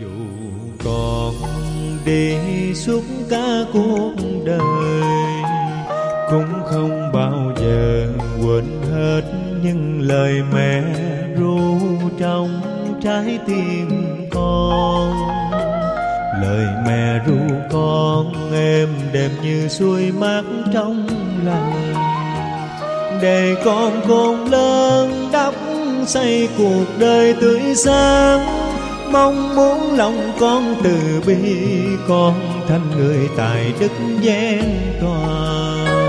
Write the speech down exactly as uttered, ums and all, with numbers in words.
Dù con đi suốt cả cuộc đời, cũng không bao giờ quên hết những lời mẹ ru trong trái tim con. Lời mẹ ru con êm đềm như suối mát trong lành, để con khôn lớn đắp xây cuộc đời tươi sáng. Mong muốn lòng con từ bi, con thành người tài đức vẹn toàn.